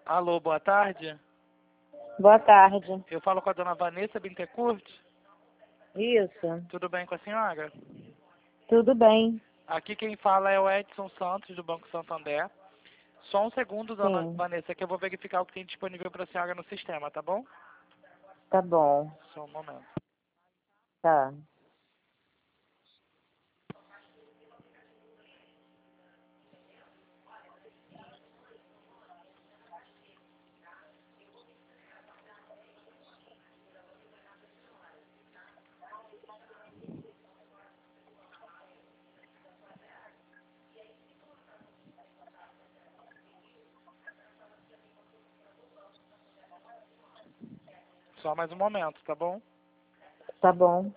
Alô, boa tarde. Boa tarde. Eu falo com a dona Vanessa Bittencourt. Isso. Tudo bem com a senhora? Tudo bem. Aqui quem fala é o Edson Santos, do Banco Santander. Só um segundo, dona Sim. Vanessa, que eu vou verificar o que tem disponível para a senhora no sistema, tá bom? Tá bom. Só um momento. Tá. Só mais um momento, tá bom? Tá bom.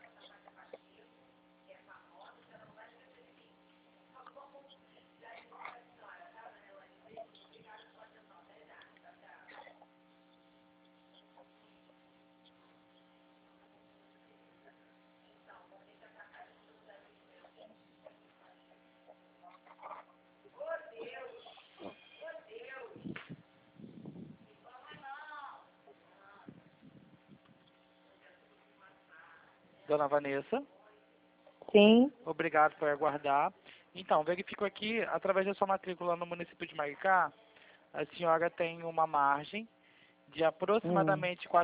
Dona Vanessa, Sim. obrigado por aguardar. Então, verifico aqui, através da sua matrícula no município de Maricá, a senhora tem uma margem de aproximadamente R$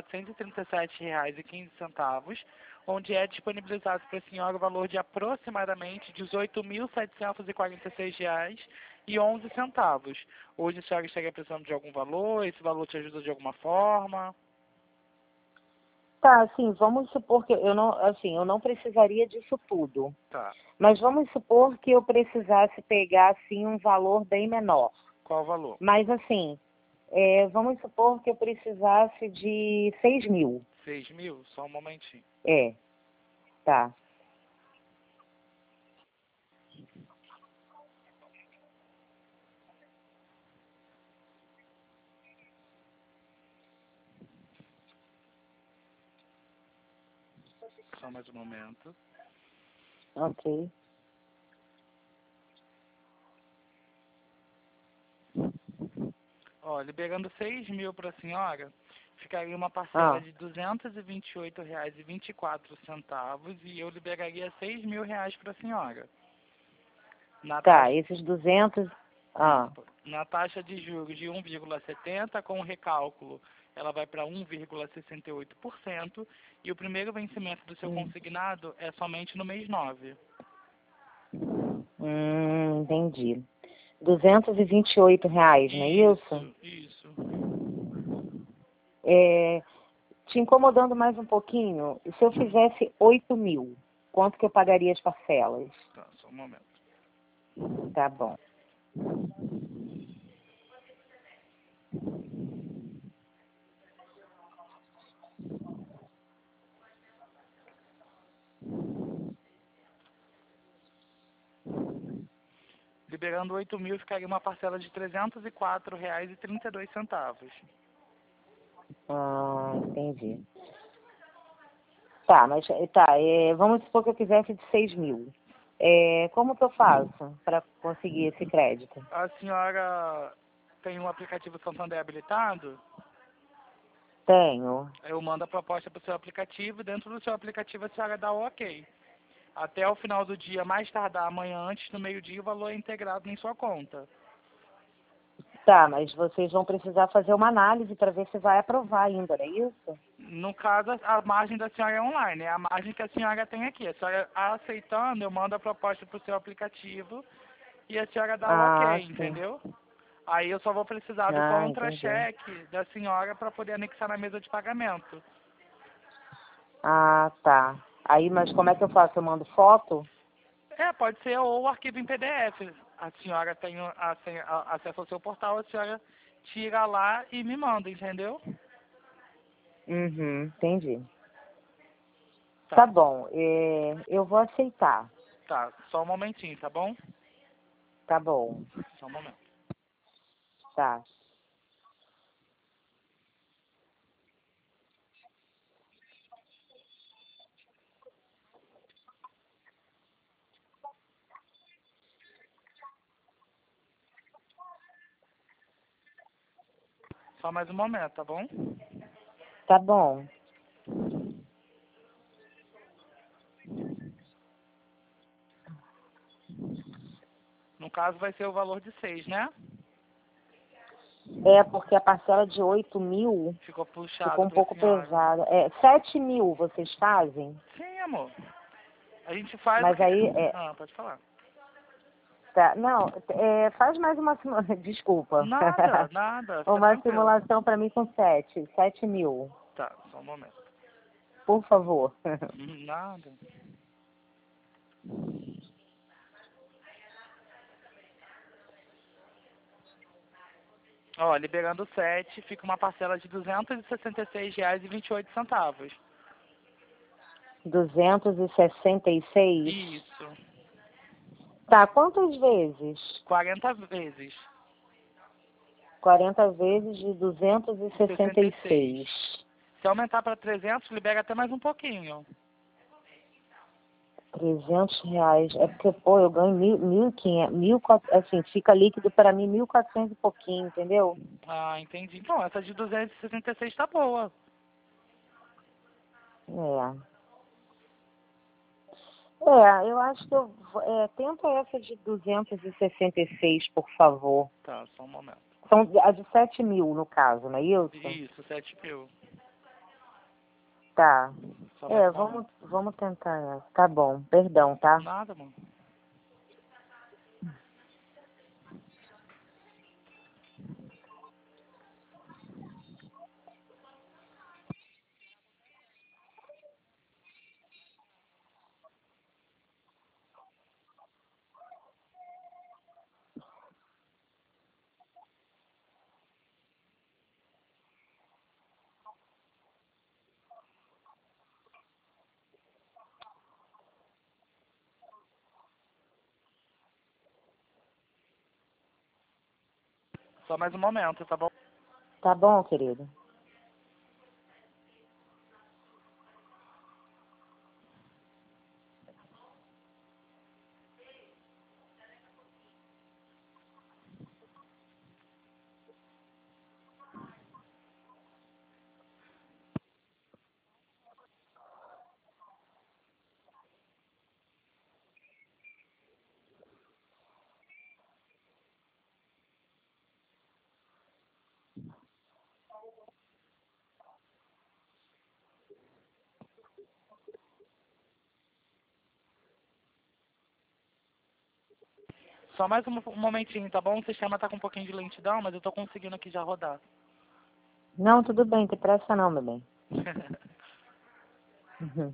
437,15, onde é disponibilizado para a senhora o valor de aproximadamente R$ 18.746,11. Hoje a senhora estaria precisando de algum valor? Esse valor te ajuda de alguma forma? Tá, assim, vamos supor que eu não precisaria disso tudo. Tá. Mas vamos supor que eu precisasse pegar, assim, um valor bem menor. Qual o valor? Mas, assim, vamos supor que eu precisasse de 6.000. 6.000? Só um momentinho. Tá. Só mais um momento. Ok. Ó, liberando 6.000 para a senhora, ficaria uma parcela de R$ 228,24 e eu liberaria R$ 6.000 para a senhora. Na Tá, taxa, esses 200... na taxa de juros de 1,70, com o recálculo, ela vai para 1,68% e o primeiro vencimento do seu consignado é somente no mês 9. Entendi. R$ 228, não é isso? Isso. Te incomodando mais um pouquinho, e se eu fizesse 8.000, quanto que eu pagaria as parcelas? Tá, só um momento. Tá bom. Liberando 8.000, ficaria uma parcela de R$ 304,32. Entendi. Tá, mas vamos supor que eu quisesse de 6.000. Como que eu faço para conseguir esse crédito? A senhora tem um aplicativo Santander habilitado? Tenho. Eu mando a proposta para o seu aplicativo e dentro do seu aplicativo a senhora dá o ok. Até o final do dia, mais tardar amanhã, antes do meio-dia, o valor é integrado em sua conta. Tá, mas vocês vão precisar fazer uma análise para ver se vai aprovar ainda, não é isso? No caso, a margem da senhora é online, é a margem que a senhora tem aqui. A senhora aceitando, eu mando a proposta para o seu aplicativo e a senhora dá o ok, Sim. entendeu? Aí eu só vou precisar do Entendi. contra-cheque da senhora para poder anexar na mesa de pagamento. Tá. Aí, mas como é que eu faço? Eu mando foto? Pode ser ou o arquivo em PDF. A senhora tem acesso ao seu portal, a senhora tira lá e me manda, entendeu? Entendi. Tá, Tá bom, eu vou aceitar. tá. Só um momentinho, tá bom? Tá bom, Só um momento. tá. Só mais um momento, tá bom? Tá bom. No caso vai ser o valor de 6, né? É, porque a parcela de 8.000 Ficou puxado ficou um pra pouco senhora. pesada. 7.000 vocês fazem? Sim, amor. A gente faz o Mas que... aí, pode falar. tá, não, faz mais uma simulação, desculpa. Nada, nada. Fica Uma tranquilo. simulação para mim com 7.000, Tá, só um momento. por favor. Nada. Ó, liberando 7, fica uma parcela de R$ 266,28. 266. Isso. Tá, quantas vezes? 40 vezes. 40 vezes de 66. 266. Se aumentar para 300, libera até mais um pouquinho. R$ 300. É porque, pô, eu ganho 1.500, 1.400, assim, fica líquido para mim 1.400 e pouquinho, entendeu? Ah, entendi. Então, essa de 266 tá boa. É. Eu acho que tenta essa de 266, por favor. Tá, só um momento. São a de 7.000, no caso, não é isso? Isso, 7.000. Tá. Só mais um momento. Vamos tentar essa. Tá bom, perdão, tá? Nada, mano. Só mais um momento, tá bom? Tá bom, querido. Só mais um momentinho, tá bom? O sistema tá com um pouquinho de lentidão, mas eu tô conseguindo aqui já rodar. Não, tudo bem, tem pressa não, meu bem. Uhum.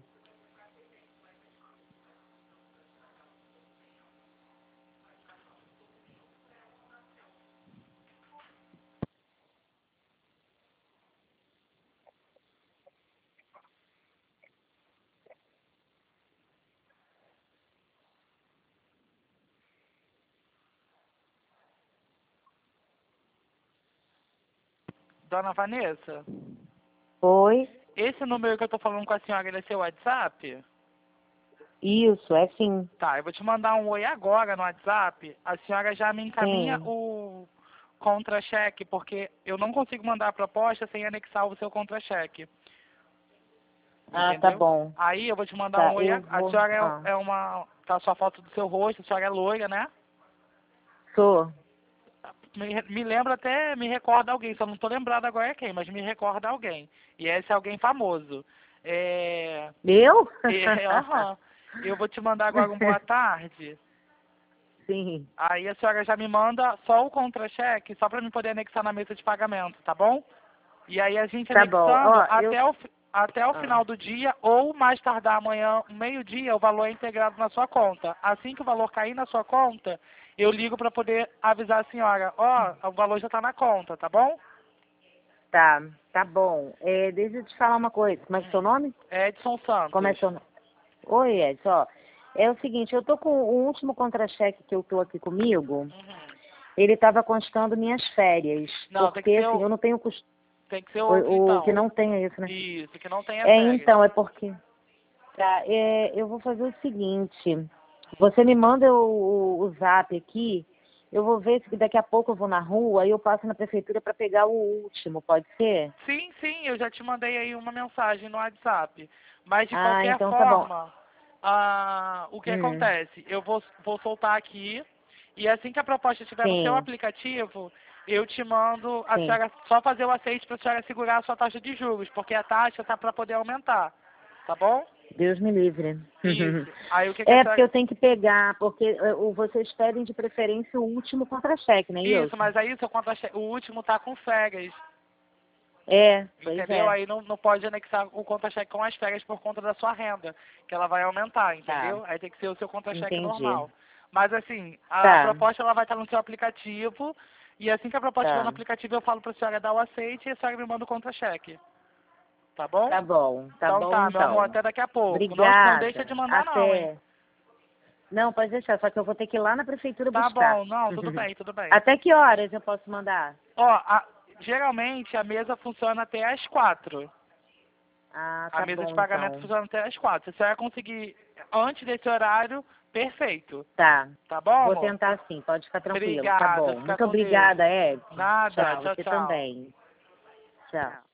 Dona Vanessa, Oi? esse número que eu tô falando com a senhora, ele é seu WhatsApp? Isso, é sim. Tá, eu vou te mandar um oi agora no WhatsApp. A senhora já me encaminha Sim. o contra-cheque, porque eu não consigo mandar a proposta sem anexar o seu contra-cheque. Ah, tá Entendeu? bom. Aí eu vou te mandar um Tá, oi. eu A vou. senhora Ah, é uma. Tá a sua foto do seu rosto, a senhora é loira, né? sou. Me lembra até, me recorda alguém, só não tô lembrado agora é quem, mas me recorda alguém. E esse é alguém famoso. Eu? Aham. Eu vou te mandar agora um boa tarde. Sim. Aí a senhora já me manda só o contra-cheque, só para me poder anexar na mesa de pagamento, tá bom? E aí a gente Tá bom. anexando Ó, até o Ah, final do dia ou mais tardar amanhã, meio-dia, o valor é integrado na sua conta. Assim que o valor cair na sua conta, eu ligo para poder avisar a senhora, ó, o valor já está na conta, tá bom? tá bom. Deixa eu te falar uma coisa. Como é que é seu nome? É Edson Como é Santos. seu nome? Oi, Edson. Ó, é o seguinte, eu tô com o último contra-cheque que eu tô aqui comigo. Uhum. Ele estava constando minhas férias. Não, Porque, assim, eu não tenho costume. tem que ser outro O que então. não tem é isso, né? Isso, que não tenha férias. Então, é porque. Tá, eu vou fazer o seguinte. Você me manda o zap aqui Eu vou ver se daqui a pouco eu vou na rua e eu passo na prefeitura para pegar o último, pode ser? Sim, sim, eu já te mandei aí uma mensagem no WhatsApp. Mas de Ah, qualquer então tá bom. forma, o que Hum, acontece? Eu vou soltar aqui e assim que a proposta estiver no seu sim, aplicativo, eu te mando a sim. senhora só fazer o aceite para a senhora segurar a sua taxa de juros, porque a taxa tá para poder aumentar, tá bom? Deus me livre. Isso. Aí o que a É porque senhora... eu tenho que pegar, porque vocês pedem de preferência o último contra-cheque, não é Isso, isso? mas aí o último tá com férias. É, pois Entendeu? é. Aí não pode anexar o contra-cheque com as férias por conta da sua renda, que ela vai aumentar, Tá, entendeu? Aí tem que ser o seu contra-cheque entendi. normal. Mas assim, a Tá, proposta ela vai estar no seu aplicativo, e assim que a proposta estiver no tá. aplicativo eu falo para a senhora dar o aceite e a senhora me manda o contra-cheque. Tá bom? Tá Então bom tá, meu amor, então. até daqui a pouco. Não deixa de Obrigada. mandar não, hein? Até. Não, pode deixar, só que eu vou ter que ir lá na prefeitura Tá buscar. bom, não, tudo bem, tudo bem. Até que horas eu posso mandar? Ó, geralmente a mesa funciona até às 4. Ah, A tá mesa de bom pagamento então. funciona até às 4. Se você vai conseguir antes desse horário, perfeito. Tá. Tá bom, Vou amor? tentar sim, pode ficar tranquilo. Tá Obrigada, bom. fica Muito com Deus. obrigada, Ed. Nada, Tchau, tchau, você tchau. também. Tchau.